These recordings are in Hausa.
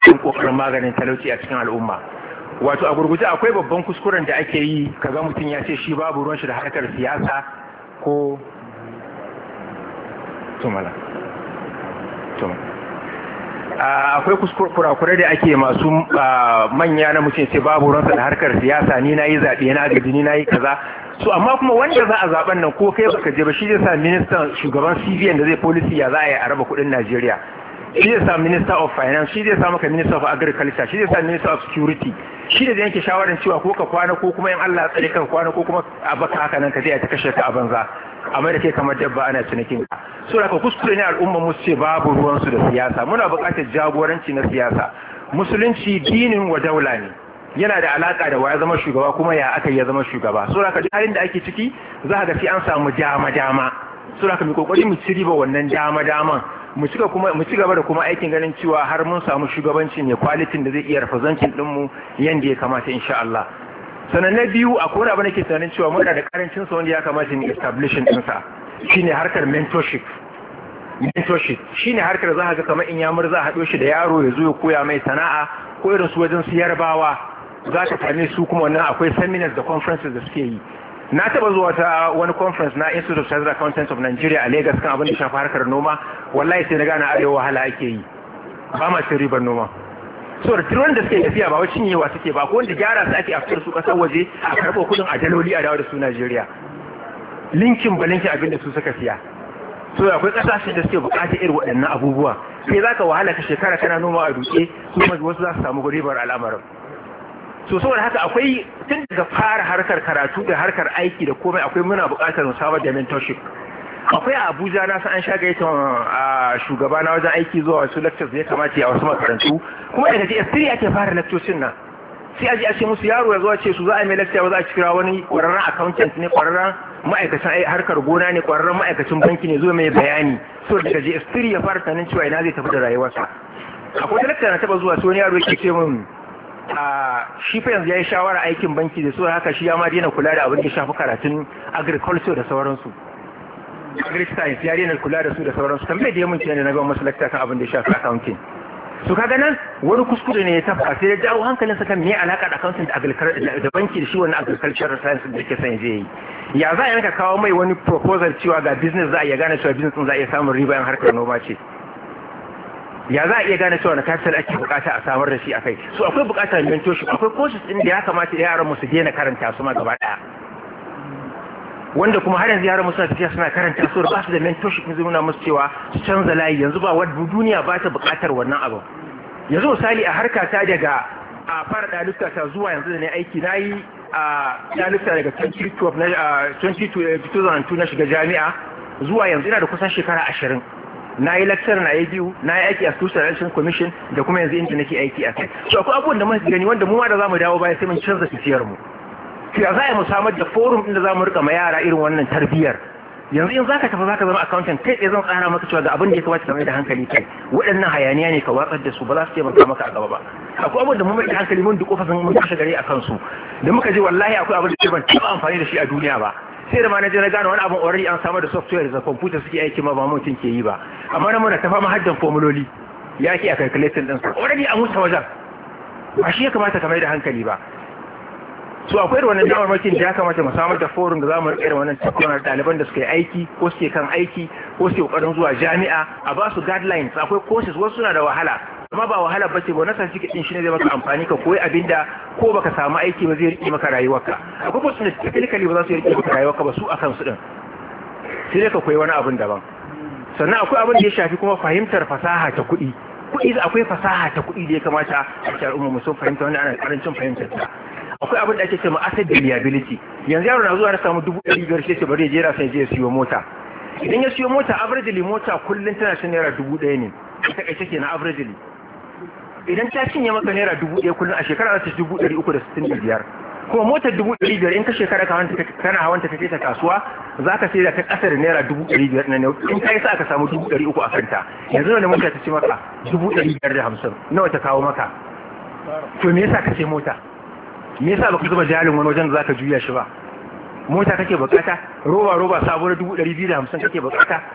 don kokarin maganin talauci a cikin al'umma. Wato a gurguje akwai babban kuskuren da ake yi kaga mutum ya ce shi babu ruwan shi da harkar siyasa ko akwai kurakurai da ake masu manya na mutum sai babu ruwansa da harkar siyasa, ni na yi zaɓe na gaji, ni na yi kaza. So amma kuma wanda za a zaben nan ko kai baka je ba shi zai sa ministan shugaban CBN da zai policy ya za a yi a raba kuɗin Najeriya, shi zai sa minister of finance, shi zai sa maka minister of agriculture, shi zai sa minister of security, shi da yanke shawarar cewa ko ka kwana ko kuma in Allah tsare kan kwana ko kuma a baka haka nan ka je a ta kashe ka a banza amma da kai kamar dabba ana cinikin ka. So da ka kuskure ne al'umma mu ce babu ruwan su da siyasa. Muna buƙatar jagoranci na siyasa. Musulunci dinin wa daula ne, yana da alaka da waya zama shugaba kuma ya aka ya zama shugaba. So da ka halin da ake ciki za ka ga sai an samu dama so da ka mu kokari mu ci riba wannan daman mu ci gaba da kuma aikin ganin cewa har mun samu shugabanci ne kwalitin da zai iya representing din mu yanda ya kamata insha Allah. Sannan na biyu akwai wani abu da ke tunanin cewa muna da karancin sa wanda ya kamata ni establishing din sa shine harkar mentorship shine harkar za ka ga kamar in yamur za a haɗo shi da yaro ya zo ya koya mai sana'a ko irin su wajen su yarbawa za ka same su kuma wannan akwai seminars da conferences da suke yi. Na taba zuwa ta wani conference na Institute of Chartered Accountants of Nigeria a Lagos kan abin da shafi harkar noma, wallahi sai na gane arewa wahala ake yi, ba ma cin ribar noma. So da tiron da suke tafiya ba wacin yewa suke ba, ko wanda gyara su ake a fitar su kasar waje a karɓo kudin a daloli a dawo da su Najeriya. Linkin ba linkin abin da su suka siya. So akwai kasashe da suke bukatar irin waɗannan abubuwa. Sai za ka wahala ka shekara kana noma a duke, su wasu za su samu ribar al'amarin. So saboda haka akwai tun daga fara harkar karatu da harkar aiki da komai akwai muna buƙatar musamman da mentorship. Akwai a Abuja na san an sha gaita a shugaba na wajen aiki zuwa wasu lectures da ya kamata a wasu makarantu, kuma daga JS3 ake fara lectures nan. Sai aje a ce musu yaro ya zuwa ce su za a mai lecture za a kira wani ƙwararren accountant ne, ƙwararren ma'aikacin harkar gona ne, ƙwararren ma'aikacin banki ne zuwa mai bayani. So daga JS3 ya fara tunanin cewa ina zai tafi da rayuwarsa. Akwai lecture na taba zuwa sai wani yaro yake ce min shi fa yanzu ya yi shawara aikin banki da su haka shi ya ma daina kula da abin da shafi karatun agriculture da sauransu, agri-science ya daina kula da su da sauransu. Tambayar da ya mun kenan na ga masu lecture kan abin da shafi accounting. So kaga nan wani kuskure ne ya tafa sai ya jawo hankalin sa kan me alaka da accounting da banki da shi wannan agricultural science da yake son zai yi. Ya za a yanka kawo mai wani proposal cewa ga business za a iya gane cewa business din za a iya samun riba in harkar noma ce. Ya za a iya gane cewa na capital ake bukata a samar da shi a kai. So akwai bukatar mentorship, akwai courses din da ya kamata yaran mu su daina karanta su ma gaba daya, wanda kuma har yanzu yaran mu suna tafiya suna karanta su ba su da mentorship ne zai nuna musu cewa su canza layi. Yanzu ba wadda duniya ba ta bukatar wannan abu. Yanzu misali a harka ta daga a fara dalilta ta zuwa yanzu da ne aiki na yi a dalilta daga 2002 na shiga jami'a zuwa yanzu ina da kusan shekara 20. Na yi lecture na biyu, na yi aiki a Social Relations Commission da kuma yanzu inda nake aiki a kai. So akwai abubuwan da muka gani wanda mu ma da zamu dawo baya sai mun canza tafiyar mu. Ya za mu samar da forum inda zamu rika ma yara irin wannan tarbiyyar. Yanzu in zaka tafi zaka zama accountant kai tsaye zan tsara maka cewa ga abin da ya kamata ka mai da hankali kai. Waɗannan hayaniya ne ka watsar da su ba za su taimaka maka a gaba ba. Akwai abubuwan da mu mai da hankali mun duk kofa mun kashe gari a kansu. Da muka je wallahi akwai abin da ban taɓa amfani da shi a duniya ba. Sai da ma na je na gane wani abin already an samar da software da computer suke aiki ma ba mutum ke yi ba. Amma na muna ta fama haddan formuloli ya ke a calculating din su already an wuce wajen, ba shi ya kamata ka mai da hankali ba. So akwai da wannan damarmakin da ya kamata mu samar da forum da za mu rike wannan tattaunar ɗaliban da suka yi aiki ko suke kan aiki ko suke kokarin zuwa jami'a a ba su guidelines. Akwai courses wasu suna da wahala amma ba wahala ba ce ba, na certificate din shine zai maka amfani ka koyi abinda ko baka samu aiki ba zai rike maka rayuwarka. Akwai courses da technically ba za su rike maka rayuwarka ba su akan su din, sai dai ka koyi wani abin daban. Sannan akwai abin da ya shafi kuma fahimtar fasaha ta kuɗi. Akwai fasaha ta kuɗi da ya kamata a cikin al'umma mu sun fahimta wanda ana karancin fahimtar ta. Akwai abin da ake cewa asset liability. Yanzu yaro na zuwa na samu 500 sai ce bari ya jera sai ya siyo mota. Idan ya siyo mota averagely mota kullun tana cin naira 1000 ne. Ta kai take na averagely. Idan ta cinye maka naira 1000 kullun a shekara za ta 365. Kuma motar 500 in ka shekara kana hawanta kake ta kasuwa za ka sai da ta kasar naira 500 na in kai sa ka samu 300 a kanta. Yanzu ne mota ta ci maka 550 nawa ta kawo maka. To me yasa ka ce mota? Me yasa baka zuba jalin wani wajen da zaka juya shi ba? Mota kake bukata, roba sabuwar 250 kake bukata.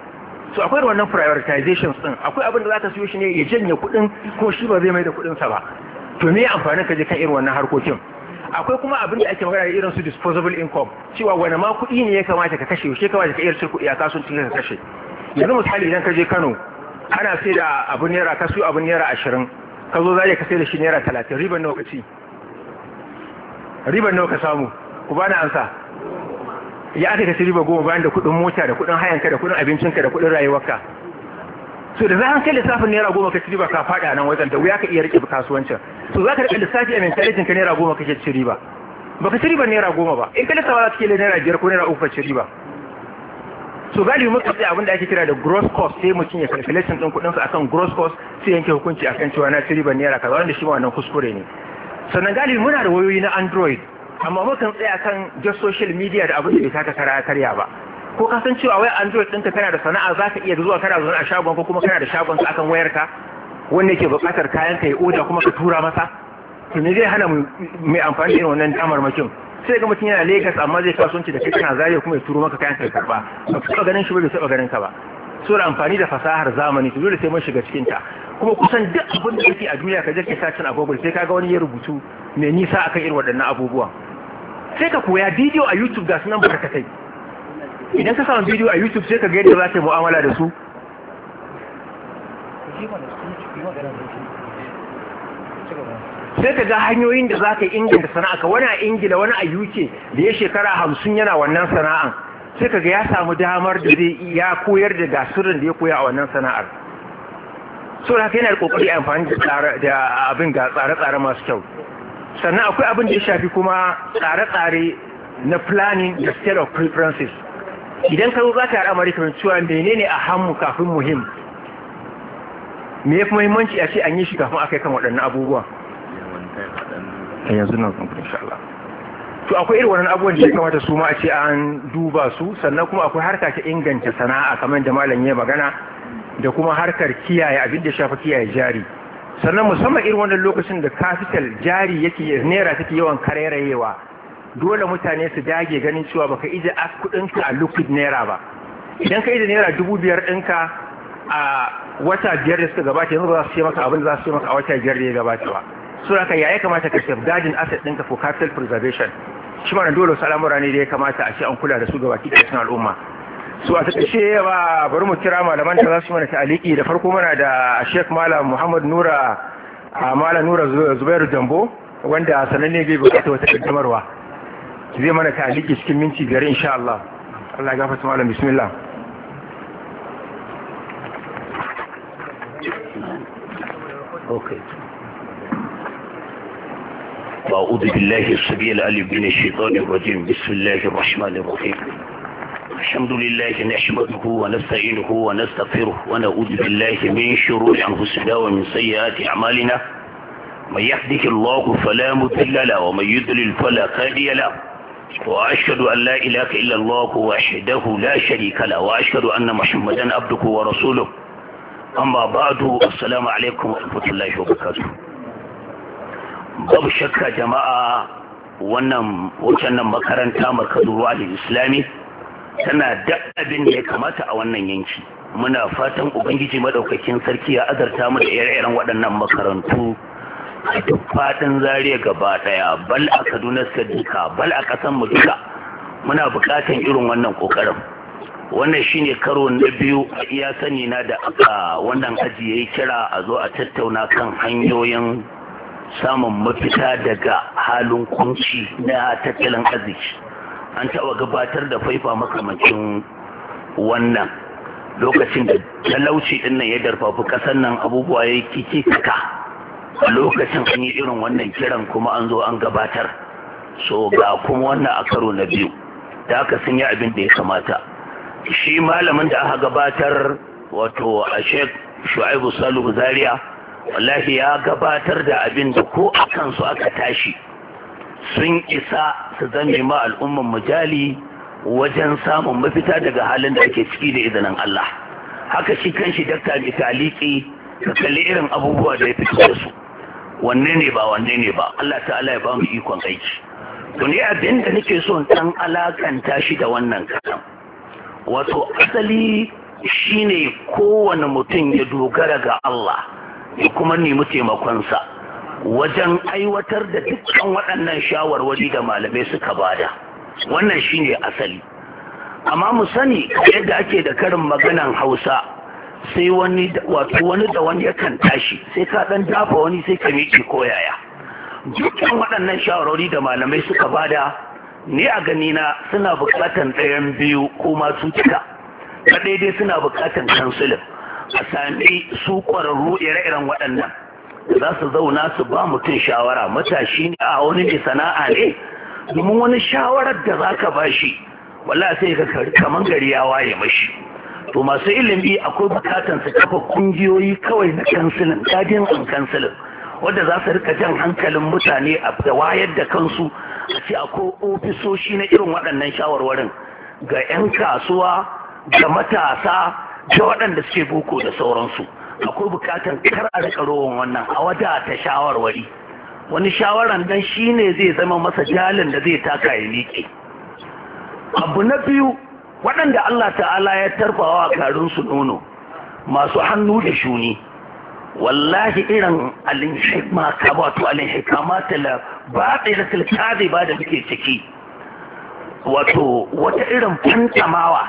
so akwai wannan prioritizations din, akwai abin da zaka siyo shi ne ya janye kuɗin ko shi ba zai mai da kuɗin sa ba, to me amfanin ka je kan irin wannan harkokin. Akwai kuma abin da ake magana irin su disposable income, cewa wani ma kuɗi ne ya kamata ka kashe, shi kamata ka iya cin kuɗi a kasuwancin ka kashe. Yanzu misali idan ka je Kano ana sai da abin naira, ka siyo abin naira 20, ka zo zai ka sai da shi naira 30, riban nawa ka ci? Riban nawa ka samu? Ku bani ansa. Ya aka kasi riba 10 bayan da kuɗin mota da kuɗin hayanka da kuɗin abincinka da kuɗin rayuwarka. So da za ka kai lissafin naira 10 ka ci riba ka faɗa nan wajen da wuya ka iya rike kasuwancin. So za ka rike lissafi a mentality ka naira 10 kake ci riba. Baka ci riba naira 10 ba. In ka lissafa za ka kai naira 5 ko naira 3 ka ci riba. So galibi muka sai abin da ake kira da gross cost, sai mutum ya calculation din kuɗin sa akan gross cost sai yanke hukunci akan cewa na ci riba naira kaza, wanda shi ma wannan kuskure ne. Sannan galibi muna da wayoyi na Android, amma mukan tsaya kan just social media da abin da bai taka kara karya ba. Ko ka san cewa wai Android ɗinka kana da sana'a za ka iya zuwa kana zaune a shagon ko kuma kana da shagon ka akan wayarka wanda yake buƙatar kayan ka yi oda kuma ka tura masa, to ne zai hana mai amfani da irin wannan damarmakin. Sai ga mutum yana Lagos amma zai kasuwanci da kai kana Zaria kuma ya turo maka kayan ka ya karba, ba ka taɓa ganin shi ba, bai taɓa ganin ka ba. So da amfani da fasahar zamani to dole sai mun shiga cikin ta. Kuma kusan duk abin da yake a duniya ka je ka sacin a Google sai ka ga wani ya rubutu mai nisa akan irin waɗannan abubuwan. Sai ka koya bidiyo a YouTube ga sunan barkatai. Idan ka samu bidiyo a YouTube sai ka ga yadda za ta yi mu'amala da su. Sai ka ga hanyoyin da za ka inganta sana'a, wani a Ingila wani a UK da ya shekara 50 yana wannan sana'an, sai ka ga ya samu damar da zai ya koyar da gasirin da ya koya a wannan sana'ar. So da haka yana da kokari a amfani da abin ga tsare-tsare masu kyau. Sannan akwai abin da ya shafi kuma tsare-tsare na planning da state of preferences. Idan ka zo za ka yi al'amari kamar cewa menene a hannu kafin muhim, me ya fi muhimmanci a ce an yi shi kafin aka yi kan waɗannan abubuwa. Yanzu nan kuma insha Allah. To akwai irin wannan abubuwan da ya kamata su ma a ce an duba su, sannan kuma akwai harka ta inganta sana'a kamar da malam ya magana, da kuma harkar kiyaye abin da shafi kiyaye jari. Sannan musamman irin wannan lokacin da capital jari yake naira take yawan karerayewa, dole mutane su dage ganin cewa baka ije kudinka a liquid naira ba. Idan ka ije naira 5,000 ɗinka a wata 5 da suka gabata, yanzu ba za su ce maka abin da za su ce maka a wata 5 da ya gabata ba. So haka ya kamata ka safeguarding asset ɗinka for capital preservation. Shi ma dole wasu al'amura ne da ya kamata a ce an kula da su ga baki cikin al'umma. So a takaice ba bari mu kira malaman da za su mana ta'aliki. Da farko muna da Sheikh Malam Muhammad Nura, Malam Nura Zubairu Jambo, wanda sananne bai bukata wata kaddamarwa. Zai mana ta'aliki cikin minti 5 insha Allah. Allah ya gafarta malam, bismillah. Okay. أعوذ بالله السميع العليم من الشيطان الرجيم. بسم الله الرحمن الرحيم. الحمد لله نحمده ونستعينه ونستغفره ونعوذ بالله من شرور أنفسنا ومن سيئات أعمالنا. من يهده الله فلا مضل له ومن يضلل فلا هادي له. وأشهد أن لا إله إلا الله وحده لا شريك له وأشهد أن محمدا عبده ورسوله. أما بعد السلام عليكم ورحمة الله وبركاته. babu shakka jama'a wannan makaranta markazin ruwalin islami tana da abin da ya kamata a wannan yanki. Muna fatan ubangiji madaukakin sarki ya azarta mu da ire-iren waɗannan makarantu a duk fadin Zaria gaba daya, bal a Kaduna Sadika, bal a ƙasan mu duka. Muna buƙatan irin wannan kokarin. Wannan shine karo na biyu a iya sani na da aka wannan aji yayi kira a zo a tattauna kan hanyoyin samun mafita daga halin kunci na tattalin arziki. An taɓa gabatar da faifa makamancin wannan lokacin da talauci ɗin nan ya darfafi ƙasar nan, abubuwa ya kike kaka. A lokacin an yi irin wannan kiran kuma an zo an gabatar. So ga kuma wannan a karo na biyu da aka sun yi abin da ya kamata. Shi malamin da aka gabatar wato a Sheikh Shu'aibu Salihu Zaria, wallahi ya gabatar da abin da ko a kansu aka tashi sun isa su zame ma al'umman mujali wajen samun mafita daga halin da ake ciki da izinin Allah. Haka shi kanshi dakta mai taliki ka kalli irin abubuwa da ya fito da su, wanne ne ba Allah ta'ala ya ba mu ikon aiki. To ne abin da nake so dan alakanta shi da wannan kasan, wato asali shine kowane mutum ya dogara ga Allah ya kuma nemi taimakonsa wajen aiwatar da dukkan waɗannan shawarwari da malamai suka bada. Wannan shine asali. Amma mu sani yadda ake da karin maganan Hausa, sai wani da wani yakan tashi, sai ka dan dafa wani sai ka miƙe koyaya. Dukkan waɗannan shawarwari da malamai suka bada, ni a ganina suna buƙatan ɗayan biyu ko masu cika. Na daidai suna buƙatan kansulin, a sami su ƙwararru ire-iren waɗannan da za su zauna su ba mutum shawara. Matashi ne a wani mai sana'a ne, domin wani shawarar da za ka ba shi wallahi sai ka kaman gari ya waye mashi. To masu ilimi akwai bukatan su kafa kungiyoyi kawai na kansilin, guardian and kansilin, wanda za su rika jan hankalin mutane a da wayar da kansu, a ce akwai ofisoshi na irin waɗannan shawarwarin ga 'yan kasuwa, ga matasa, ga waɗanda suke boko da sauransu. Akwai bukatan kar a rika rowan wannan, a wadata shawarwari. Wani shawaran dan shine zai zama masa jalin da zai taka ya miƙe. Abu na biyu, waɗanda Allah ta'ala ya tarbawa karinsu nono, masu hannu da shuni, wallahi irin alin-hikma ka wato alin-hikama tala ba ɗaya tilkazi ba da muke ciki, wato wata irin fantamawa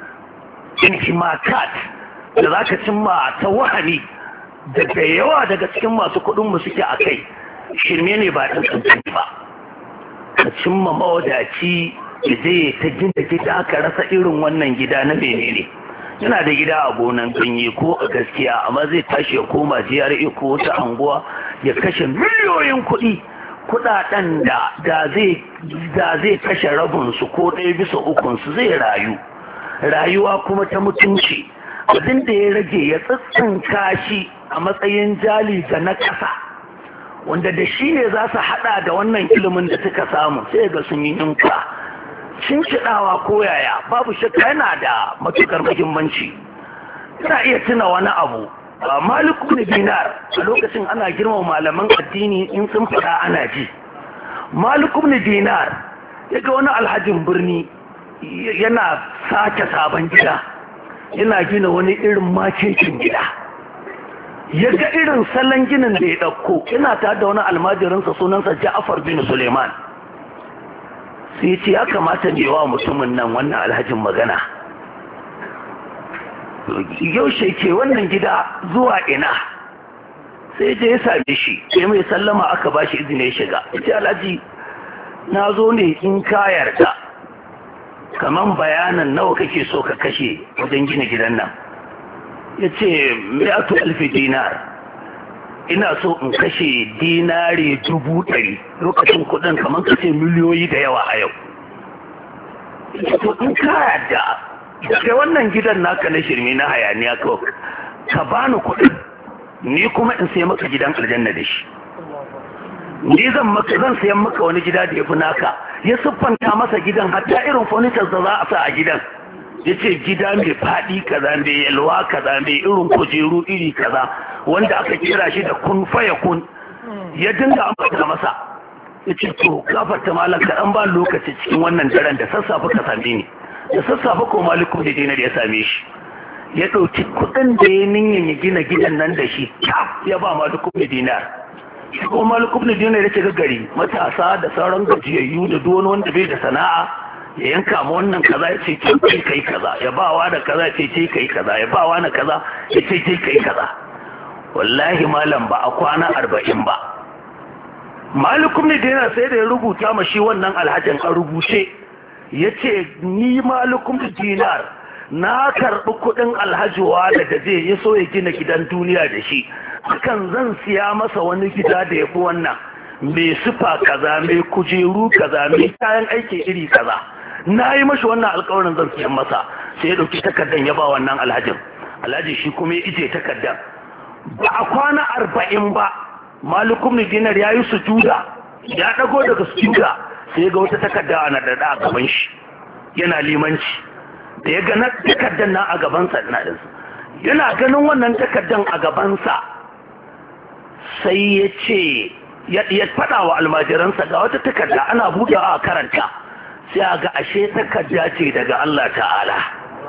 inhimakat da za ka cimma ta wahani daga yawa daga cikin masu kuɗinmu suke a kai, shirme ne ba ɗan ƙanƙani ba. Ka cimma mawadaci da zai ta gina gida, aka rasa irin wannan gida na menene. Yana da gida a gonan ganye ko a gaskiya, amma zai tashi ya koma GRA ko wata anguwa ya kashe miliyoyin kuɗaɗen da zai kashe rabinsu ko ɗaya bisa ukunsu zai rayu. Rayuwa kuma ta mutunci, abin da ya rage ya tsitsinka shi a matsayin jali ga na ƙasa, wanda da shi ne za su haɗa da wannan ilimin da suka samu, sai ga sun yi yunka. Cinciɗawa ko yaya, babu shakka yana da matukar muhimmanci. Ina iya tuna wani abu, Malik ibn Dinar a lokacin ana girmama malaman addini, in sun faɗa ana ji. Malik ibn Dinar ya ga wani alhajin birni yana sake sabon gida, yana gina wani irin makekin gida. Ya ga irin salon ginin da ya ɗauko, yana tare da wani almajirinsa sunansa Ja'far bin Suleiman. Sai ce ya kamata ne wa mutumin nan wannan alhajin magana. Yaushe ke wannan gida zuwa ina? Sai je ya same shi, sai mai sallama aka ba shi izini ya shiga. Ya ce alhaji, na zo ne in ka yarda, kaman bayanan nawa kake so ka kashe wajen gina gidan nan. Ya ce 100,000 dinar. Ina so in kashe dinari 100,000, lokacin kudin kamar kashe miliyoyi da yawa a yau. To in ka yadda daga wannan gidan naka na shirme na hayaniya kawai, ka bani kudin, ni kuma in sai maka gidan aljanna da shi. Ni zan sayan maka wani gida da ya fi naka. Ya siffanta masa gidan, hatta irin furniture da za a sa a gidan. Ya ce gida mai faɗi kaza, mai yalwa kaza, mai irin kujeru iri kaza, wanda aka kira shi da kun faya kun. Ya dinga ambata masa. Ya ce to gafarta malam kaɗan ba lokaci cikin wannan daren, da sassafe ka same ni. Da sassafe ko Maliku da Dinar ya same shi. Ya ɗauki kuɗin da ya niyan ya gina gidan nan da shi, ya ba Maliku da Dinar. Ko Maliku da Dinar ya ce gari matasa da sauran gajiyayyu da duk wanda bai da sana'a, ya yanka ma wannan kaza ya ce ce kai kaza, ya ba wa da kaza ya ce kai kaza, ya ba wa na kaza ya ce kai kaza. Wallahi malam ba a kwana 40 ba, Malikum ne dina sai da ya rubuta ma shi wannan alhajin a rubuce, ya ce ni Malikum dinar na karɓi kuɗin alhajiwa da zai yi so ya gina gidan duniya da shi, hakan zan siya masa wani gida da ya fi wannan, mai sufa kaza, mai kujeru kaza, mai kayan aiki iri kaza. Na yi mashi wannan alkawarin zan siyan masa. Sai ya ɗauki takardan ya ba wannan alhajin. Alhaji shi kuma ya ije takardan. Ba a kwana 40 ba, Malikum Dinar ya yi sujuda, ya ɗago daga sujuda, sai ga wata takarda a naɗaɗa a gaban shi, yana limanci. Da ya ga takardan nan a gabansa, yana ganin wannan takardan a gabansa, sai ya ce, ya faɗa wa almajiransa ga wata takarda ana buɗewa a karanta, sai a ga ashe takarda ce daga Allah ta'ala.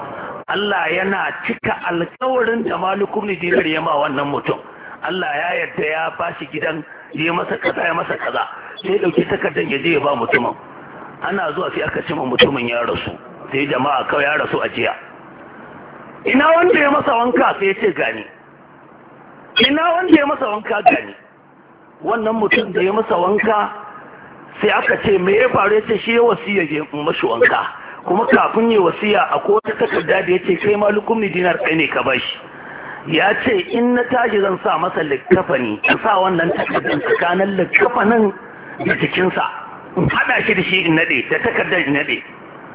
Allah yana cika alƙawarin da Malik ibn Dinar ya ma wannan mutum. Allah ya yarda ya bashi gidan, ya masa kaza ya masa kaza, sai dauki takardar ya je ya ba mutumin. Ana zuwa sai aka ce mutumin ya rasu, sai jama'a kawai ya rasu a jiya. Ina wanda ya masa wanka, sai ya ce gani. Ina wanda ya masa wanka, gani. Wannan mutum da ya masa wanka sai aka ce me ya faru, ya ce shi ya wasiya ya mashi wanka, kuma kafin ya wasiya akwai wata takarda da ya ce kai Malik ibn Dinar kai ne ka bashi. Ya ce in na tashi zan sa masa likkafani, in sa wannan takardar tsakanin likkafanin da jikinsa, in haɗa shi da shi in naɗe, da takardar in naɗe.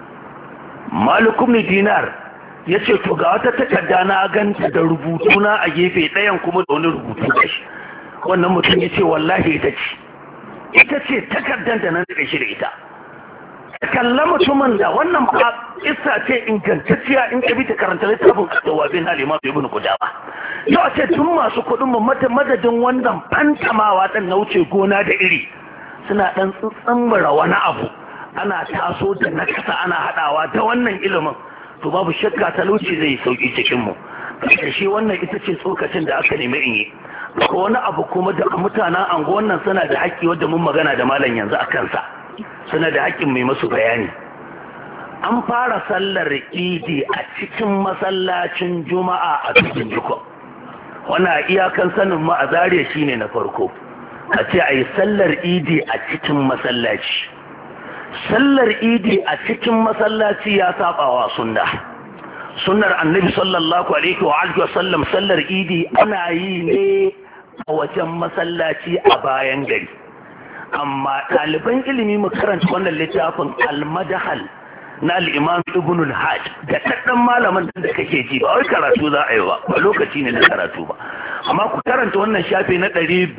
Malik ibn Dinar ya ce to ga wata takarda na ganta da rubutuna a gefe ɗayan kuma da wani rubutu da shi. Wannan mutum ya ce wallahi ita ce takardar da na naɗe shi da ita. Kalla mutumin da wannan ba isa ce ingantacciya in ka bi ta karanta littafin Tawabin Halima Ibn Qudama. Yau ce tun masu kuɗin mu madadin wannan fantamawa ɗan na wuce gona da iri suna ɗan tsammara wani abu, ana taso da na kasa ana haɗawa ta wannan ilimin, to babu shakka talauci zai sauki cikin mu. Shi wannan ita ce tsokacin da aka nemi in yi. Ko wani abu kuma da mutanen anguwan nan suna da haƙƙi wadda mun magana da malam yanzu a kansa. Suna da haƙƙin mai masu bayani. An fara sallar idi a cikin masallacin juma'a a cikin jiko. Wannan iyakan sanin mu a Zariya shine na farko. A ce a yi sallar idi a cikin masallaci. Sallar idi a cikin masallaci ya sabawa sunna. Sunnar Annabi sallallahu alaihi wa alihi wa sallam sallar idi ana yi ne a wajen masallaci a bayan gari. Amma ɗaliban ilimi mu karanta wannan littafin al-madahal na al-imam ibn al-hajj da ɗan malaman da kake ji ba wai karatu za a yi ba lokaci ne na karatu ba, amma ku karanta wannan shafi na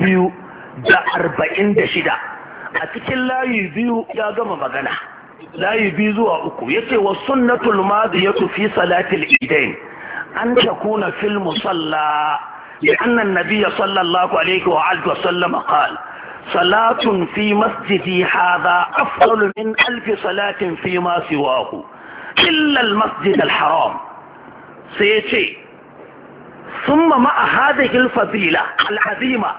246 a cikin layi biyu ya gama magana, layi 2 zuwa 3 yace wa sunnatul madiyatu fi salatil idain an takuna fil musalla لأن النبي صلى الله عليه وآله وسلم قال صلاة في مسجدي هذا أفضل من 1000 صلاة فيما سواه إلا المسجد الحرام. سيتي ثم مع هذه الفضيلة العظيمة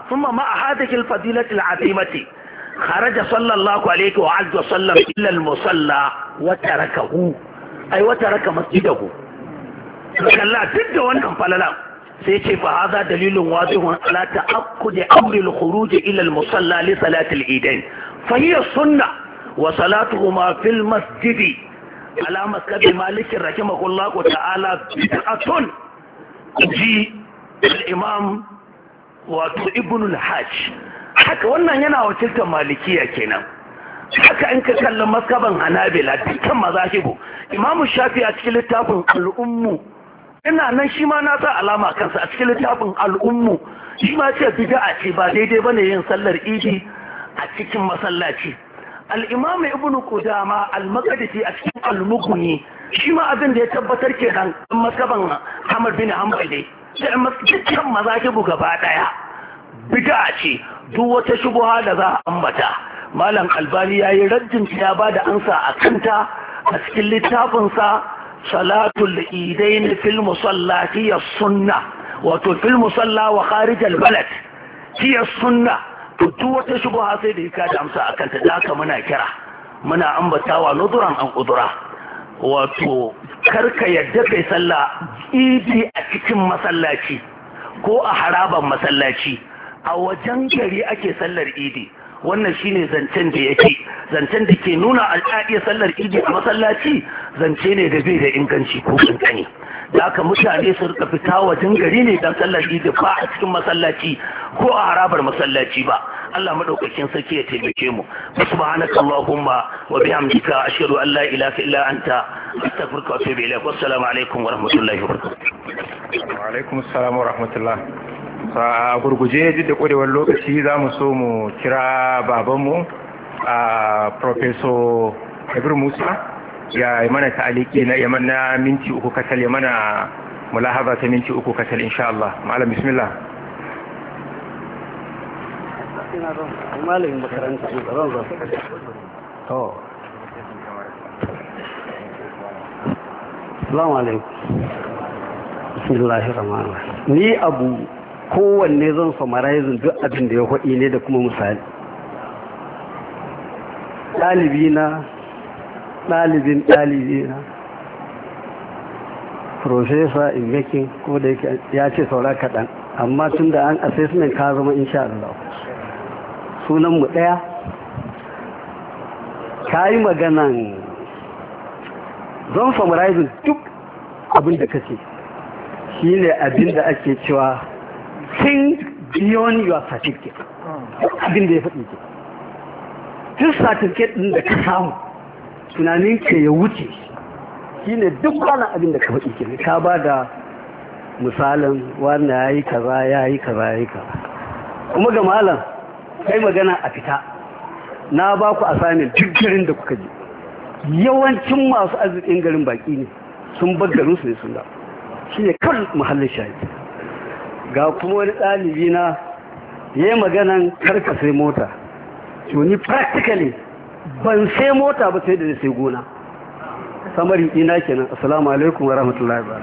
خرج صلى الله عليه وآله وسلم إلى المصلى وتركه، أي وترك مسجده. فكلا تبدأ وانكم فللا سيتي فهذا دليل واضح على تأكد أمر الخروج إلى المصلى لصلاة العيدين، فهي السنة وصلاتهما في المسجد على مسجد مالك رحمه الله تعالى بدعة. جي الإمام ابن الحاج haka wannan yana wakiltar malikiya kenan. Haka in ka kallon maskaban Hanabila dukkan mazahibu, Imam Shafi a cikin littafin al-Ummu, ina nan shi ma na sa alama kansa a cikin littafin al-Ummu, shi ma ce bid'a ce ba daidai bane yin sallar Idi a cikin masallaci. Al-Imam Ibn Qudama al-Maqdisi a cikin al-Mughni shi ma abin da ya tabbatar kenan maskaban Ahmad bin Hanbal dai sai dukkan mazahibu gaba daya bid'a ce. Duk wata shubuha da za a ambata Malam Albani yayi raddin ya bada ansa a kanta a cikin littafinsa Salatul Idain fil Musalla hiya sunna, wato fil musalla wa kharij al balad hiya sunna. Duk wata shubuha sai da yake da amsa a kanta, da haka muna kira muna ambatawa nuduran an kudura, wato karka yadda kai sallah idi a cikin masallaci ko a haraban masallaci, a wajen gari ake sallar idi. Wannan shine zancen da ke nuna al'adiyar sallar idi a masallaci zance ne da bai da inganci ko kankani. Da haka mutane su rika fita wajen gari ne don sallar idi ba a cikin masallaci ko a harabar masallaci ba. Allah madaukakin sarki ya taimake mu. Subhanaka Allahumma wa bihamdika ashhadu an la ilaha illa anta astaghfiruka wa atubu ilaik. Wassalamu alaikum wa rahmatullahi wa barakatuh. Wa alaikum assalam wa rahmatullah. A gurguje duk da ƙwarewar lokaci za mu so mu kira babanmu a Professor Kabir Musa ya mana ta'aliki na yaman na minti 3 katal, ya mana mulahaba ta minti 3 katal insha Allah. Malam bismillah. Malamin makaranta ne ba zan zo. Assalamu alaikum. Bismillahir rahmanir rahim. Ni abu kowanne zan summarizing duk abin da ya faɗi ne da kuma misali. ɗalibina professor in making, ko da yake ya ce saura kaɗan, amma tun da an assessment ka zama insha Allah. Sunanmu ɗaya, ka yi maganan zan summarizing duk abin da kace shi ne abin da ake cewa think beyond your certificate. Abin da ya faɗi ke duk certificate ɗin da ka samu tunanin ka ya wuce shi ne duk wani abin da ka faɗi ke ka ba da misalin wanda ya yi kaza ya yi kaza ya yi kaza. Kuma ga malam kai magana a fita, na ba ku assignment duk garin da kuka je, yawancin masu arzikin garin baki ne, sun bar garin su ne sun da shi ne kan muhallin shayi. Ga kuma wani ɗalibi na ya yi maganan karka sai mota, to ni practically ban sai mota ba sai da sai gona. Samari ina kenan. Assalamu alaikum wa rahmatullahi wa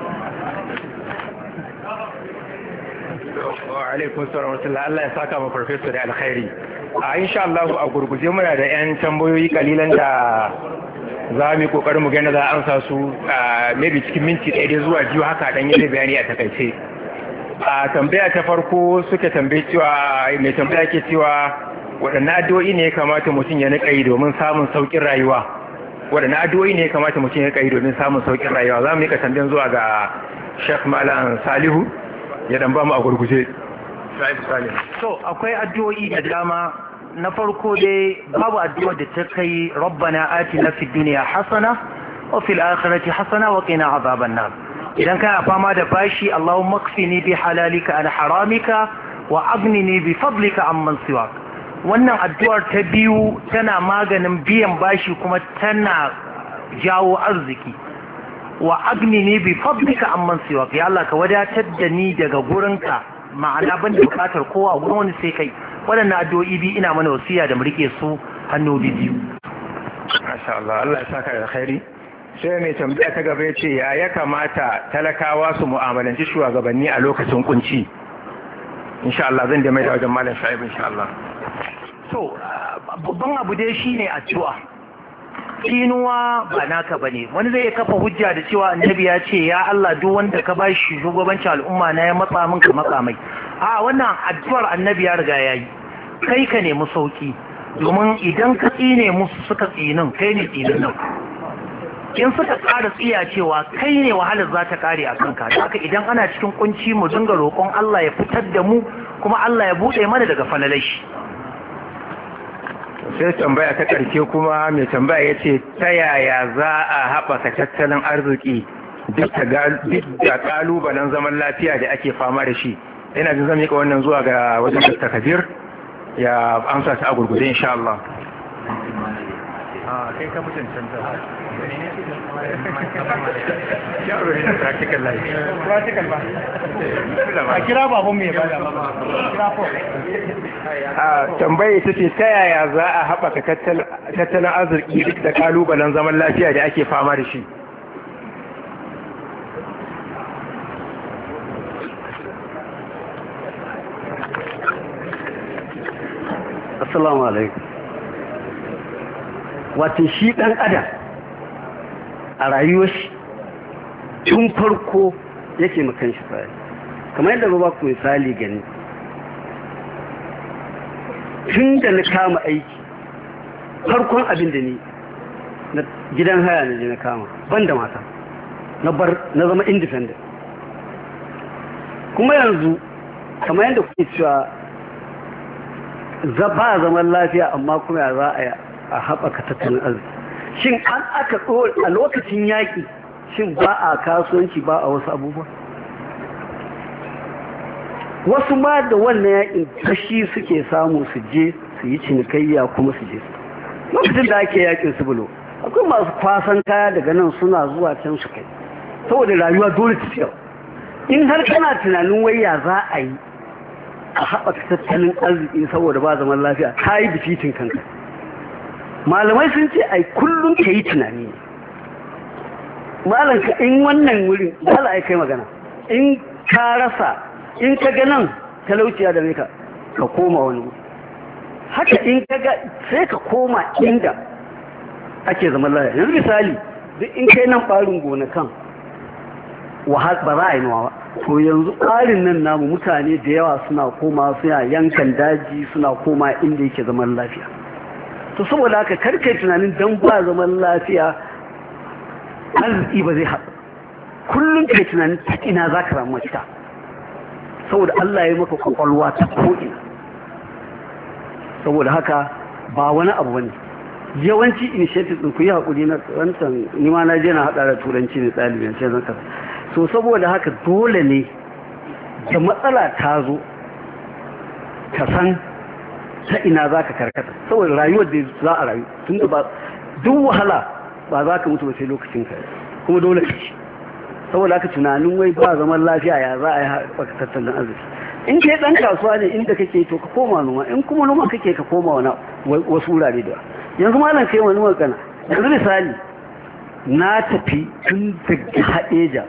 alaikum salam. Allah ya saka ma farfesa da alkhairi. A insha Allah a gurguje muna da yan tambayoyi kalilan da za mu yi kokarin mu gane za a amsa su maybe cikin minti 1 zuwa 2 haka dan yi bayani a takaice. A tambaya ta farko suka tambaye cewa mai tambaya ke cewa waɗanne addu'o'i ne ya kamata mutum ya nika yi domin samun sauƙin rayuwa. Waɗanne addu'o'i ne ya kamata mutum ya nika yi domin samun sauƙin rayuwa. Za mu yi tambayan zuwa ga Sheikh Malam Salihu ya dan ba mu a gurguje. So akwai addu'o'i da dama. Na farko dai babu addu'a da ta kai rabbana atina fid dunya hasana wa fil akhirati hasana wa qina azaban nar. Idan kana fama da bashi, Allahumma kfini bi halalika an haramika wa aghnini bi fadlika amman siwak. Wannan addu'ar ta biyu tana maganin biyan bashi kuma tana jawo arziki. Wa aghnini bi fadlika amman siwak. Ya Allah ka wadatar da ni daga gurinka, ma'ana ban da bukatar kowa a gurin wani sai kai. Waɗannan addu'o'i biyu ina mana wasiya da mu rike su hannu biyu. Masha Allah, Allah ya saka da khairi. Sai mai tambaya ta gaba ce ya kamata talakawa su mu'amalanci shugabanni a lokacin kunci. Insha Allah zan da mai da wajen Malam Shaibu insha Allah. So babban abu dai shine addu'a. Kinuwa ba naka bane. Wani zai kafa hujja da cewa annabi ya ce ya Allah duk wanda ka bashi shugabancin al'umma na ya matsa min ka matsa mai. A wannan addu'ar annabi ya riga yayi. Kai ka nemi sauki, domin idan ka tsine musu suka tsinin kai ne tsinin nan. In suka ƙara tsiya cewa kai ne wahalar za ta ƙare a kanka. Haka idan ana cikin kunci mu dinga roƙon Allah ya fitar da mu, kuma Allah ya buɗe mana daga falalai shi. Sai tambaya ta ƙarshe kuma mai tambaya ya ce ta yaya za a haɓaka tattalin arziki duk da ƙalubalen zaman lafiya da ake fama da shi. Ina jin zan miƙa wannan zuwa ga wajen Dr. Kabir ya amsa ta a gurgurde insha Allah. Kai ka mutuntanta. Practical ba. A kira baban mai bada ba. Kira ko. Tambaye ta ce ta yaya za a haɓaka tattalin arziki duk da ƙalubalen zaman lafiya da ake fama da shi. Assalamu alaikum. Wato shi ɗan adam a rayuwar shi tun farko yake makan shi fari, kamar yadda ba ku misali gani. Tun da na kama aiki, farkon abin da ni na gidan haya na kama ban da mata, na zama independent. Kuma yanzu kamar yadda kuke cewa ba zaman lafiya, amma kuma ya za a haɓaka tattalin arziki. Shin an aka a lokacin yaƙi, shin ba a kasuwanci, ba a wasu abubuwa? Wasu ma da wannan yaƙin tashi suke samu su je su yi cinikayya kuma su je. Lokacin da ake yaƙin su bulo, akwai masu kwasan kaya daga nan suna zuwa can su kai, saboda rayuwa dole ta ciyar. In har kana tunanin waya za a yi a haɓaka tattalin arziki saboda ba zaman lafiya, ka yi bifitin kanka. Malamai sun ce ai kullum ka yi tunani. malam ka in wannan wurin dala ai kai magana in ka rasa in ka ga nan talauciya da ka koma wani wuri haka in ka ga sai ka koma inda ake zaman lafiya. Yanzu misali duk in kai nan ɓarin gonakan ba za a yi nawa ba, to yanzu ɓarin nan namu mutane da yawa suna koma suna yankan daji suna koma inda yake zaman lafiya. To saboda haka karkai tunanin dan ba zaman lafiya arziki ba zai haɗu, kullum kai tunanin ta ina za ka samu mafita, saboda Allah ya maka kwakwalwa ta ko'ina. Saboda haka ba wani abu bane yawanci initiative ɗin ku yi haƙuri na wancan nima na je na haɗa da turanci ne ɗalibin sai zan kasa. So saboda haka dole ne da matsala ta zo ka san ta ina za ka karkata, saboda rayuwar da za a rayu tun da ba duk wahala ba za ka mutu ba sai lokacin ka kuma dole ka ci. Saboda haka tunanin wai ba zaman lafiya ya za a yi haɓaka tattalin arziki. In kai ɗan kasuwa ne inda kake to ka koma noma, in kuma noma kake ka koma wasu wurare da yanzu malam kai wani magana. Yanzu misali na tafi tun daga Haɗeja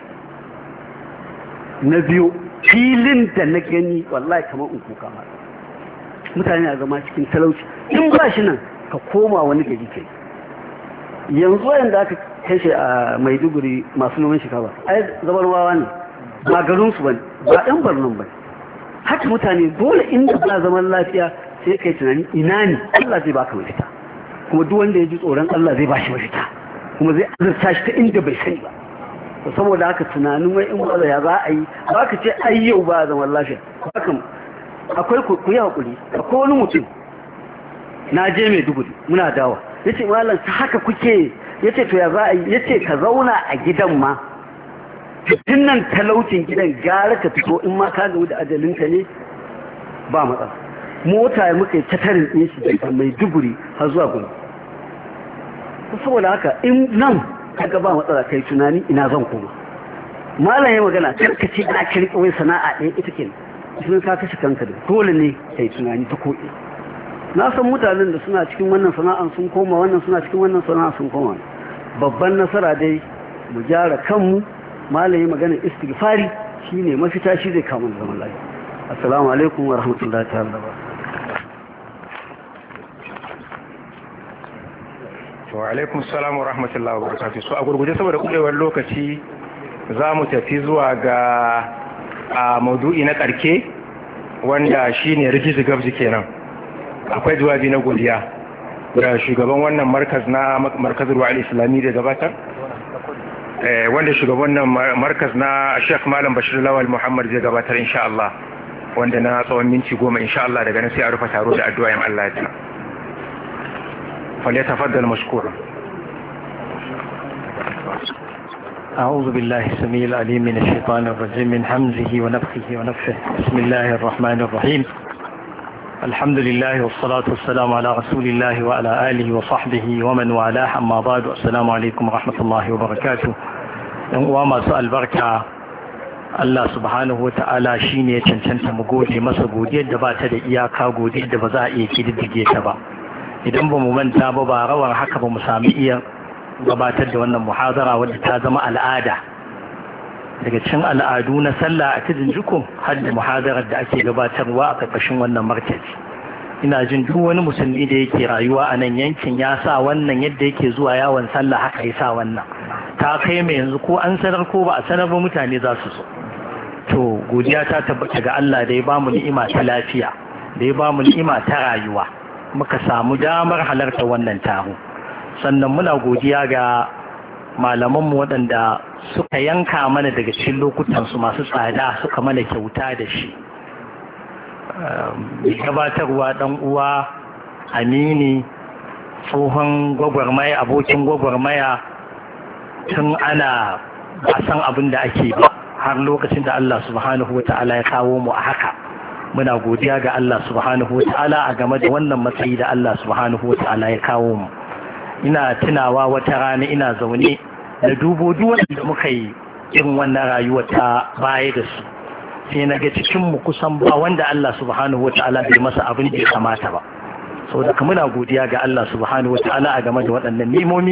na biyo filin da na gani wallahi kamar in kuka ma mutane na zama cikin talauci, in ba shi nan ka koma wani gari kai. Yanzu yanda aka kashe a Maiduguri masu noman shinkafa ai zabarwawa ne ba garinsu ba ne ba ɗan Barnon ba. Haka mutane dole inda ba zaman lafiya sai kai tunani ina ne Allah zai baka mafita, kuma duk wanda ya ji tsoron Allah zai bashi mafita kuma zai azurta shi ta inda bai sani ba. Saboda haka tunanin wai in ba ya za a yi ba ka ce ai yau ba zaman lafiya. Akwai ku yi haƙuri, akwai wani mutum na je Maiduguri muna dawa ya ce malam ta haka kuke, ya ce to ya za a yi, ya ce ka zauna a gidan ma tun nan talaucin gidan gara ka fito in ma ka ga da ajalinka ne ba matsala. Mota ya muka yi catarin ɗin shi daga Maiduguri har zuwa Gombe. Saboda haka in nan kaga ba matsala kai tunani ina zan koma. Malam ya magana karkace na kirki wai sana'a ɗaya ita ke sun ka kashe kanka da dole ne kai tunani ta ko'i. Na san mutanen da suna cikin wannan sana'an sun koma wannan, suna cikin wannan sana'an sun koma. Babban nasara dai mu gyara kanmu. Malam ya magana istighfari shine mafita, shi zai kawo zaman lafiya. Assalamu alaikum wa rahmatullahi ta'ala wa barakatuh. Wa alaikum salam wa rahmatullahi wa barakatuh. So a gurguje saboda kurewar lokaci za mu tafi zuwa ga maudu'i na karke wanda shine rikici gabji kenan. Akwai jawabi na godiya ga shugaban wannan markaz na markazin ruwa al-islami da gabatar, wanda shugaban nan markaz na Sheikh Malam Bashir Lawal Muhammad zai gabatar insha Allah, wanda na tsawon minti 10 insha Allah, daga nan sai a rufe taro da addu'a in Allah ya tsara. فليتفضل مشكورا. أعوذ بالله السميع العليم من الشيطان الرجيم من همزه ونفخه ونفخه. بسم الله الرحمن الرحيم. الحمد لله والصلاة والسلام على رسول الله وعلى آله وصحبه ومن والاه، أما بعد. السلام عليكم ورحمة الله وبركاته. وما سأل بركة Allah subhanahu wa ta'ala shi ne ya cancanta mu gode masa, godiyar da ba ta da iyaka, godiyar da ba za a iya kididdige ta ba. Idan ba mu manta ba rawar haka ba mu sami iya gabatar da wannan muhadara wadda ta zama al'ada daga cikin al'adu na sallah a tudun jikun, har da muhadarar da ake gabatarwa a ƙarƙashin wannan markazi. Ina jin duk wani musulmi da yake rayuwa a nan yankin ya sa wannan, yadda yake zuwa yawon sallah haka ya sa wannan. Ta kai mai yanzu ko an sanar ko ba a sanar ba mutane za su so. To godiya ta tabbata ga Allah da ya ba mu ni'ima ta lafiya, da ya ba mu ni'ima ta rayuwa, muka samu damar halarta wannan taro. Sannan muna godiya ga malamanmu waɗanda suka yanka mana daga cikin lokutansu masu tsada, suka mana kyauta da shi. Gabatarwa ɗan uwa Amini, tsohon gwagwarmaya, abokin gwagwarmaya tun ana ba san abin da ake ba, har lokacin da Allah subhanahu wa ta'ala ya kawo mu a haka. Muna godiya ga Allah subhanahu wa ta'ala a game da wannan matsayi da Allah subhanahu wa ta'ala ya kawo mu. Ina tunawa wata rana ina zaune da dubo duk wanda muka yi irin wannan rayuwa ta baya da su, sai na ga cikin mu kusan ba wanda Allah subhanahu wa ta'ala bai masa abin da ya kamata ba. Saboda muna godiya ga Allah subhanahu wa ta'ala a game da waɗannan nimomi.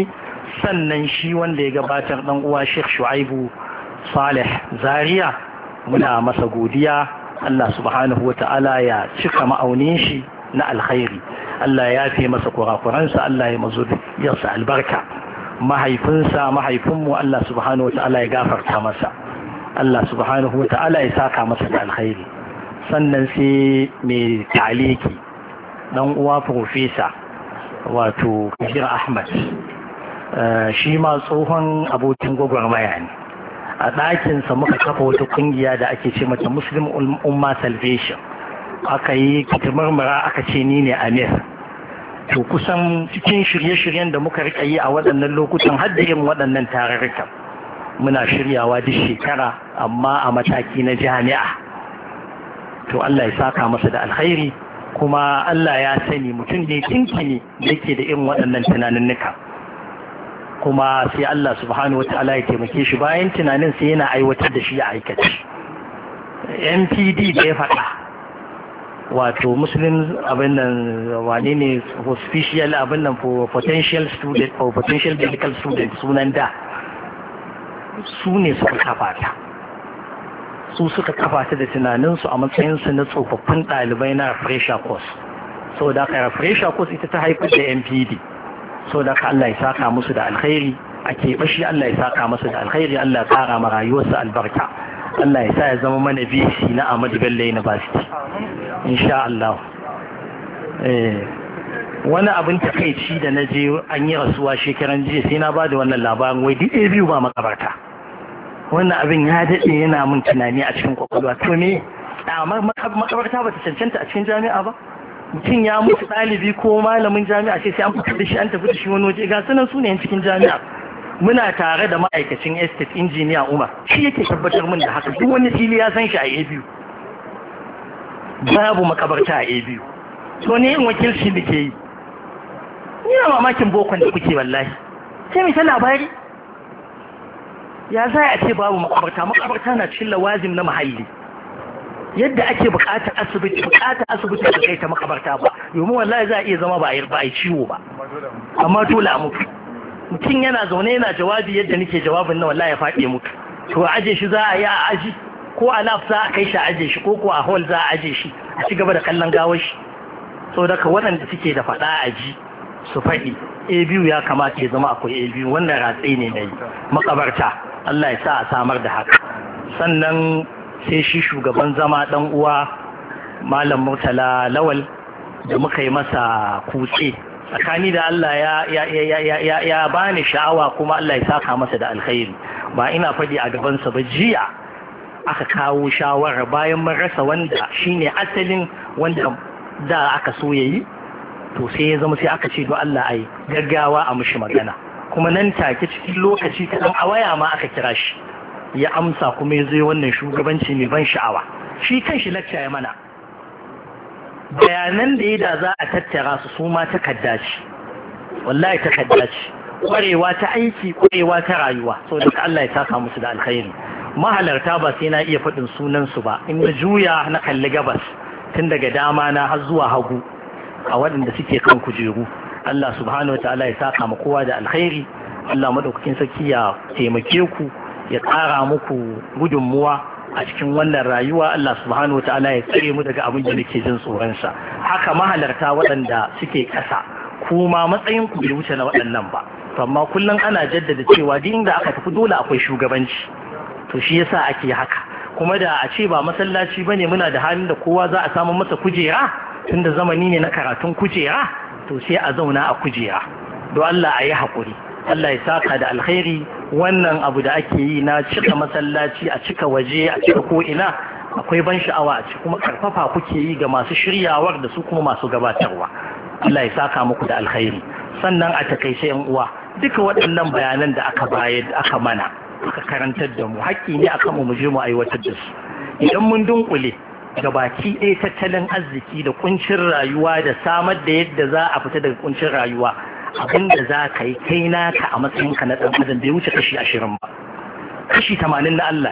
sannan shi wanda ya gabatar dan uwa Sheikh Shu'aibu Saleh Zaria muna masa godiya. Allah subhanahu wata'ala ya cika ma'aunin shi na alkhairi, Allah ya fi masa kurakuransa, Allah ya mazo yarsa albarka. mahaifinmu Allah subhanahu wata'ala ya gafarta masa, Allah subhanahu wata'ala ya saka masa da alkhairi. Sannan sai mai taliki dan uwa profesa wato Kabir Ahmad, shi ma tsohon abokin gwagwarmaya ne. A ɗakinsa muka kafa wata ƙungiya da ake ce mata Muslim Umma Salvation, aka yi murmura aka ce ni ne Amir. To kusan cikin shirye-shiryen da muka rika yi a waɗannan lokutan har da yin waɗannan tarurrukan muna shiryawa duk shekara, amma a mataki na jami'a. To Allah ya saka masa da alkhairi, kuma Allah ya sani mutum ne tinkini da yake da irin waɗannan tunaninnika, kuma sai Allah subhanahu wata'ala ya taimake shi bayan tunanin sai yana aiwatar da shi a aikace. MPD da ya faɗa wato Muslim abin nan wane ne official abin nan for potential student or potential medical student, sunan da su ne suka kafa ta, su suka kafa ta da tunaninsu a matsayinsu na tsofaffin ɗalibai na refresher course. Sau da aka refresher course ita ta haifar da MPD. Sau da aka Allah ya saka musu da alkhairi, a keɓe shi Allah ya saka musu da alkhairi, Allah ya ƙara ma rayuwarsa albarka, Allah ya sa ya zama mana BC na Ahmadu Bello University insha Allah. Wani abin takaici da na je an yi rasuwa shekaran jiya sai na ba da wannan labarin, wai duk biyu ba makabarta. Wannan abin ya daɗe yana min tunani a cikin kwakwalwa. To me makabarta ba ta cancanta a cikin jami'a ba? Mutum ya mutu ɗalibi ko malamin jami'a sai an fitar da shi an tafi da shi wani waje, ga sunan su ne cikin jami'a. Muna tare da ma'aikacin estate injiniya Umar, shi yake tabbatar min da haka. Duk wani fili ya san shi a ABU, babu makabarta a ABU. To ne yin wakilci da ke yi, ina mamakin bokon da kuke wallahi. Sai mai ta labari ya za a ce babu makabarta na cikin lawazim na muhalli. Yadda ake bukatar asibiti da kai ta makabarta ba, domin wallahi za a iya zama ba a yi ciwo ba, amma dole a mutu. Mutum yana zaune yana jawabi yadda nake jawabin na wallahi ya faɗi mutu. To a aje shi za a yi a aji, ko a lab za a kai shi a aje shi, ko a hall za a aje shi a ci gaba da kallon gawar shi. So daga waɗanda suke da faɗa a ji su faɗi, ABU ya kamata ya zama akwai ABU, wannan ratse ne na yi makabarta. Allah ya sa a samar da haka. Sannan sai shi shugaban zama dan uwa Malam Murtala Lawal da muka yi masa kutse, tsakani da Allah ya bani sha'awa, kuma Allah ya saka masa da alkhairi. Ba ina faɗi a gabansa ba, jiya aka kawo shawara bayan mun rasa wanda shine asalin wanda da aka so yayi, to sai ya zama sai aka ce do Allah ai gaggawa a mishi magana, kuma nan take cikin lokaci kaɗan a waya ma aka kira shi ya amsa, kuma ya zo wannan shugabanci mai ban sha'awa. Shi kan shi lacca ya mana bayanan da ya da za a tattara su ma takarda ce, wallahi takarda ce, kwarewa ta aiki, kwarewa ta rayuwa. So da Allah ya saka musu da alkhairi. Mahalarta ba sai na iya faɗin sunansu ba, in na juya na kalli gabas tun daga dama na har zuwa hagu a waɗanda suke kan kujeru. Allah subhanahu wa ta'ala ya saka ma kowa da alkhairi. Allah madaukakin sarki ya taimake ku, ya ƙara muku gudunmuwa a cikin wannan rayuwa. Allah subhanahu wata'ala ya tsare mu daga abin da nake jin tsoronsa. Haka mahalarta waɗanda suke ƙasa, kuma matsayin ku bai wuce na waɗannan ba, amma kullum ana jaddada cewa duk inda aka tafi dole akwai shugabanci. To shi yasa ake haka. Kuma da a ce ba masallaci bane muna da halin da kowa za a samu masa kujera, tunda zamani ne na karatun kujera, to sai a zauna a kujera. Don Allah a yi haƙuri, Allah ya saka da alkhairi. Wannan abu da ake yi na cika masallaci, a cika waje, a cika ko'ina, akwai ban sha'awa a ci, kuma karfafa kuke yi ga masu shiryawar da su kuma masu gabatarwa. Allah ya saka muku da alkhairi. Sannan a takaice yan uwa, duka waɗannan bayanan da aka bayar, aka mana, aka karantar da mu, haƙƙi ne akan mu je mu aiwatar da su. Idan mun dunkule ga baki ɗaya tattalin arziki da kuncin rayuwa da samar da yadda za a fita daga kuncin rayuwa, abinda za ka yi kai naka a matsayinka na ɗan adam bai wuce kashi 20 ba, kashi 80 na Allah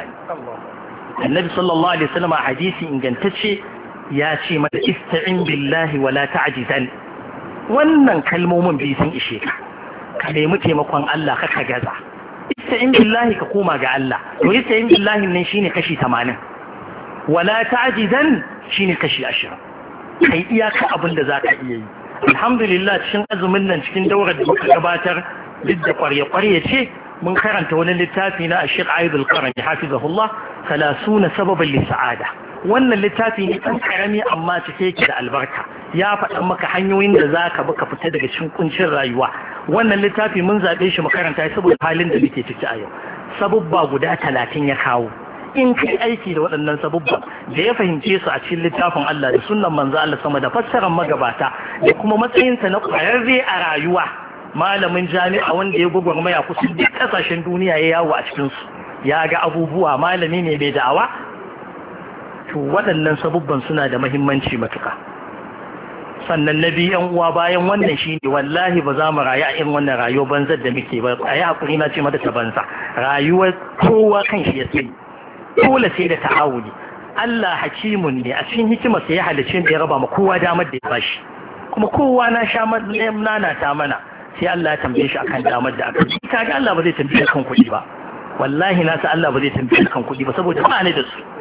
ne. Annabi sallallahu alaihi wasallam a hadisi ingantacce ya ce mata ista'in billahi wala ta'jizan. Wannan kalmomin biyu sun ishe ka. ka nemi taimakon Allah ka gaza ista'in billahi ka koma ga Allah to ista'in billahi nan shine kashi 80 wala ta'jidan shine kashi 20 kai iyaka abin da zaka iya yi alhamdulillah cikin azumin nan cikin daurar da muka gabatar duk da kwarye ce mun karanta wani littafi na Sheikh Aidul Qarni hafizahullah 30 sababan lisa'ada wannan littafi ne ɗan karami amma cike yake da albarka ya faɗa maka hanyoyin da zaka bi ka fita daga cikin kuncin rayuwa wannan littafi mun zaɓe shi makaranta saboda halin da muke ciki a yau sabubba guda 30 ya kawo in kai aiki da waɗannan sabubba da ya fahimce su a cikin littafin Allah da sunnan manzo Allah sama da fassarar magabata da kuma matsayinsa na ƙwararre a rayuwa malamin jami'a wanda ya gwagwarmaya kusan duk ƙasashen duniya ya yawo a cikinsu ya ga abubuwa malami ne mai da'awa to waɗannan sabubban suna da mahimmanci matuka sannan na biyu yan uwa bayan wannan shi ne wallahi ba za mu rayu a irin wannan rayuwar banzar da muke ba a yi haƙuri na ce mata ta banza rayuwar kowa kan shi ya sai dole sai da ta'awuni Allah hakimun ne a cikin hikimarsa ya halicce da ya raba ma kowa damar da ya bashi kuma kowa na sha nana ta mana sai Allah ya tambaye shi akan damar da aka ji kaga Allah ba zai tambaye kan kuɗi ba wallahi na sa Allah ba zai tambaye kan kuɗi ba saboda ba ni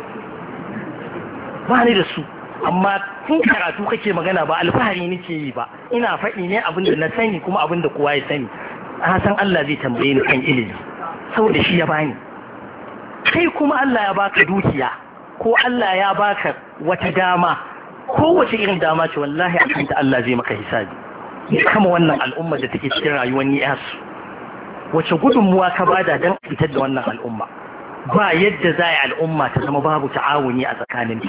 da su amma tun karatu kake magana ba alfahari nake yi ba ina faɗi ne abin da na sani kuma abin da kowa ya sani a san Allah zai tambaye ni kan ilimi saboda shi ya bani kai kuma Allah ya baka dukiya ko Allah ya baka wata dama kowace irin dama ce wallahi akan ta Allah zai maka hisabi ya kama wannan al'umma da take cikin rayuwar ni'asu wace gudunmuwa ka bada don fitar da wannan al'umma ba yadda za a al'umma ta zama babu ta'awuni a tsakaninta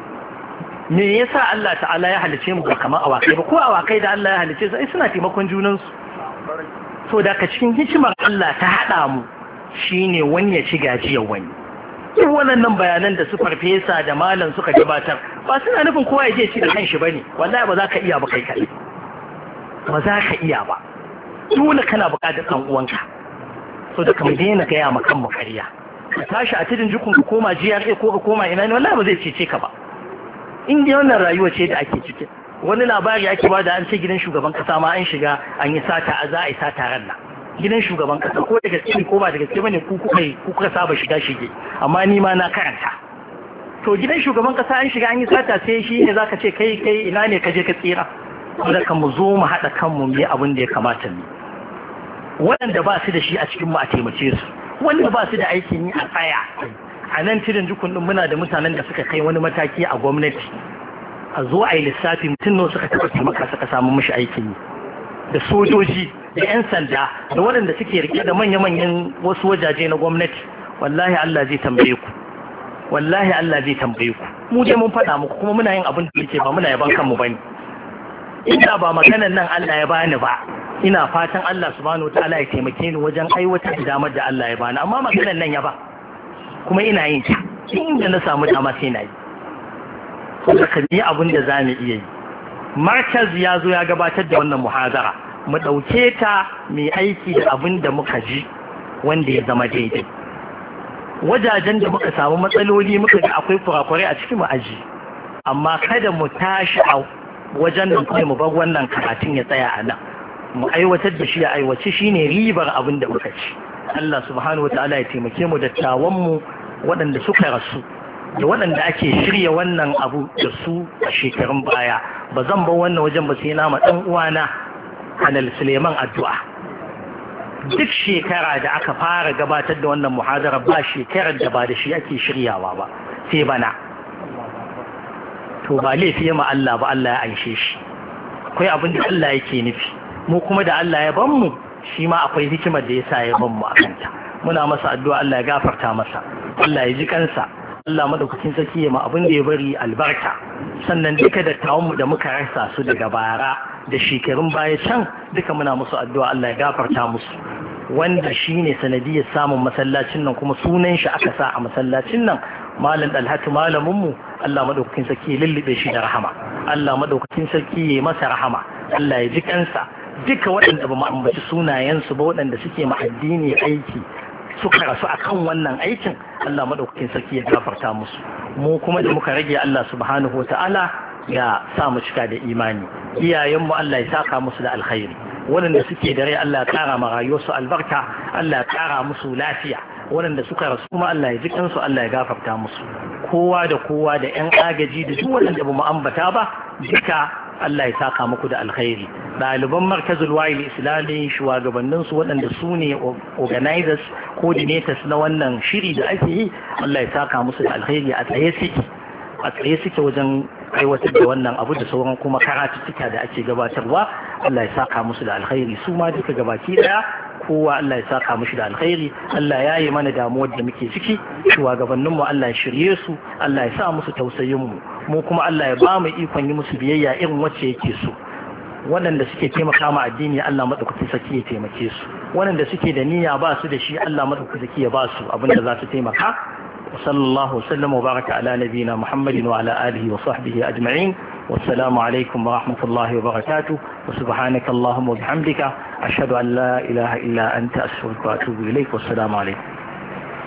me yasa Allah ta'ala ya halice mu kamar awakai ba ko awakai da Allah ya halice su ai suna taimakon junansu so da ka cikin hikimar Allah ta haɗa mu shine wani ya ci gajiyar wani duk wannan bayanan da su farfesa da malam suka gabatar ba suna nufin kowa ya je ci da kanshi bane wallahi ba za ka iya ba kai kai ba za ka iya ba dole kana buƙatar ɗan uwanka so da kamar daina gaya ma kanmu ƙarya ka tashi a tidin jikun ka koma GRA ko ka koma ina ne wallahi ba zai cece ka ba in dai wannan rayuwa ce da ake ciki wani labari ake ba da an ce gidan shugaban kasa ma an shiga an yi sata a za a yi sata ran nan gidan shugaban kasa ko da gaske ne ko ba da gaske bane ku kuka saba shiga shige amma ni ma na karanta to gidan shugaban kasa an shiga an yi sata sai shi ne zaka ce kai ina ne ka je ka tsira saboda kan mu zo mu haɗa kanmu mu yi abin da ya kamata mu waɗanda ba su da shi a cikin mu a taimake su wanda ba su da aikin yi a tsaya a nan tidin jikun din muna da mutanen da suka kai wani mataki a gwamnati a zo a yi lissafi mutum ne suka taɓa taimaka suka samu mishi aikin yi da sojoji da 'yan sanda da waɗanda suke rike da manya-manyan wasu wajaje na gwamnati wallahi Allah zai tambaye ku wallahi Allah zai tambaye ku mu dai mun faɗa muku kuma muna yin abin da yake ba muna yaban kanmu bane ina ba maganan nan Allah ya bani ba ina fatan Allah subhanahu wataala ya taimake ni wajen aiwatar da damar da Allah ya bani amma maganan nan ya ba kuma ina yin ta inda na samu dama sai na yi kuma kan yi abin da za mu iya yi markaz ya zo ya gabatar da wannan muhazara mu ɗauke ta mai aiki da abin da muka ji wanda ya zama daidai wajajen da muka samu matsaloli muka ga akwai kurakurai a cikin mu aji amma kada mu tashi a wajen nan kai mu bar wannan karatun ya tsaya a nan mu aiwatar da shi a aiwace shine ribar abin da muka ci Allah subhanahu wataala ya taimake mu dattawan mu waɗanda suka rasu da waɗanda ake shirya wannan abu da su a shekarun baya ba zan bar wannan wajen ba sai na ma dan uwana Halal Suleiman addu'a duk shekara da aka fara gabatar da wannan muhadara ba shekarar da ba da shi ake shiryawa ba sai bana to ba laifi ma Allah ba Allah ya anshe shi akwai abin da Allah yake nufi mu kuma da Allah ya ban mu shi ma akwai hikimar da yasa ya ban mu akanta muna masa addu'a Allah ya gafarta masa Allah ya ji kansa Allah madaukakin sarki ya ma abin da ya bari albarka sannan duka da tawon mu da muka rasa su daga bara da shekarun baya can duka muna musu addu'a Allah ya gafarta musu wanda shine sanadiyar samun masallacin nan kuma sunan shi aka sa a masallacin nan malam Dalhatu malamin mu Allah madaukakin sarki ya lullube shi da rahama Allah madaukakin sarki ya masa rahama Allah ya ji kansa duka waɗanda ba mu ambaci sunayensu ba waɗanda suke ma addini aiki suka rasu akan wannan aikin Allah madaukakin sarki ya gafarta musu mu kuma da muka rage Allah subhanahu wataala ya sa mu cika da imani iyayenmu Allah ya saka musu da alkhairi waɗanda suke da rai Allah ya ƙara ma rayuwarsu albarka, Allah ya ƙara musu lafiya, waɗanda suka rasu kuma Allah ya ji kansu, Allah ya gafarta musu. Kowa da 'yan agaji da duk waɗanda ba mu ambata ba duka Allah ya saka muku da alkhairi. Ɗaliban markazul wa'il islami, shugabanninsu waɗanda su ne organizers, coordinators na wannan shiri da ake yi, Allah ya saka musu da alkhairi. A tsaye suke wajen aiwatar da wannan abu da sauran kuma karatuttuka da ake gabatarwa. Allah ya saka musu da alkhairi. Su ma duka gabaki daya kowa Allah ya saka mushi da alkhairi. Allah ya yi mana damuwar da muke ciki, shugabanninmu Allah ya shirye su, Allah ya sa musu tausayinmu, mu kuma Allah ya ba mu ikon yi musu biyayya irin wacce yake so. Waɗanda suke taimaka ma addini Allah madaukakin sarki ya taimake su, waɗanda suke da niyya ba su da shi Allah madaukakin sarki ya ba su abinda za su taimaka. Sallallahu wasallam wa baraka ala nabiyina Muhammadin wa ala alihi wa sahbihi ajma'in. Wassalamu alaikum wa rahmatullahi wa barakatuh. Wa subhanaka Allahumma wa bihamdika ashhadu an la ilaha illa anta astaghfiruka wa atubu ilaik. Wassalamu alaikum.